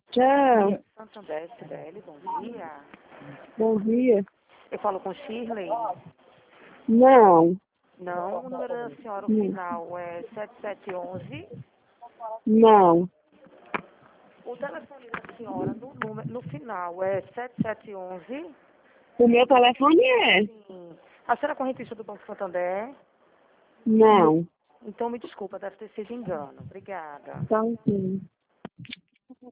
Tchau. Santander, Sibeli, bom dia. Bom dia. Eu falo com Shirley? Não. Não, o número da senhora, o final é 7711. Não. O telefone da senhora, no final, é 7711. O meu telefone é? Sim. A senhora é correntista do Banco Santander? Não. Então, me desculpa, deve ter sido engano. Obrigada. Então, sim.